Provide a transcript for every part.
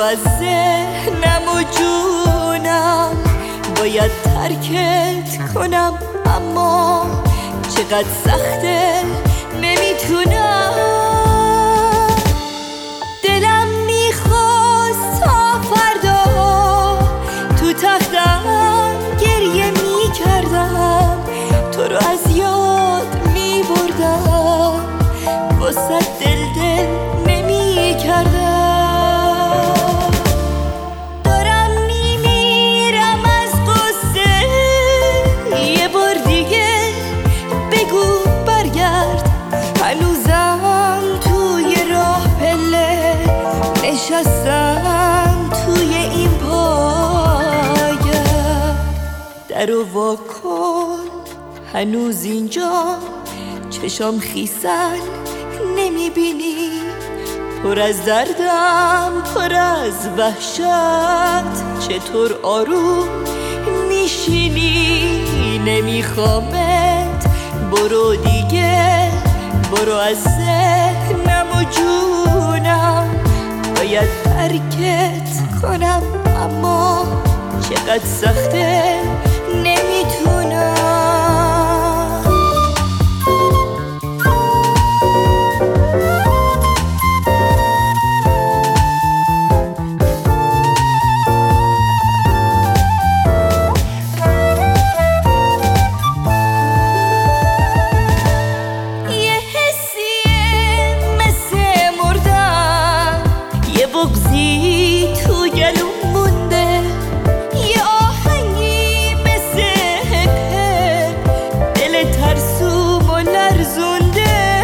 از ذهنم و جونم، باید ترکت کنم اما چقدر سخته نمیتونم. دلم میخواست تا فردا تو تختم گریه میکردم، تو رو از یاد میبردم، واسه دل نمیکردم. دارم میمیرم از قصه، یه بار دیگه بگو برگرد. هنوزم توی راه پله نشستم توی این پایه. درو وا کن هنوز اینجا، چشام خیسن نمیبینی، پر از دردم پر از وحشت، چطور آروم میشینی؟ نمیخوامت برو دیگه، برو از ذهنم و جونم، باید ترکت کنم اما چقدر سخته نمیتونم. بغضی تو گلوم مونده، یه آهنگی مثل هپه دل ترسوم و لرزونده.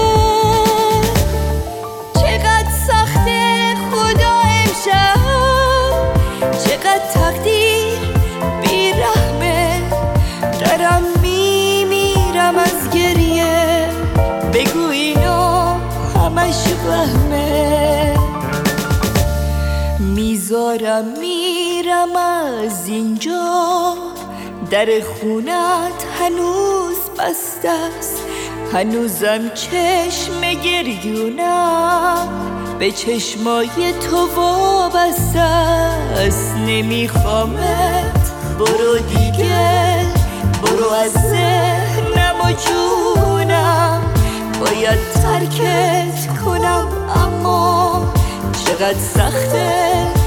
چقدر سخته خدا امشب، چقدر تقدیر بیرحمه، دارم میمیرم از گریه، بگو اینو همش وهمه. میذارم میرم از اینجا، در خونت هنوز بسته است، هنوزم چشم گریونم به چشمای تو وابسته است. نمیخوامت برو دیگه، برو از ذهنم و جونم، باید ترکت کنم اما چقدر سخته